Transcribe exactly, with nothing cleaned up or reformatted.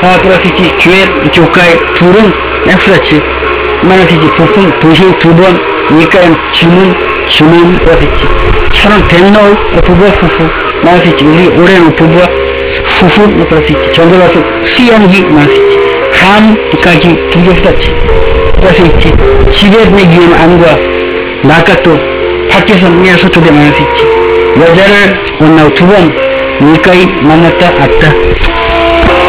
아, 플러스 있지. 듀엣, 조카의 둘은 X같이. 마이너스 있지. 부품, 부실 두 번. 니까의 주문, 주문, 플러스 있지. 천원, 덴노, 부부와夫婦. 마이너스 있지. 우리 올해는 부부와夫婦, 플러스 있지. 전도가서 수연기, 마이너스 있지. 함까지 두 개 쓰았지. 플러스 있지. 집에 내기에는 안과 나가 또 밖에서 그냥 서쪽에 마이너스 있지. 여자를 만나고 두 번, 니까이 만났다, 왔다.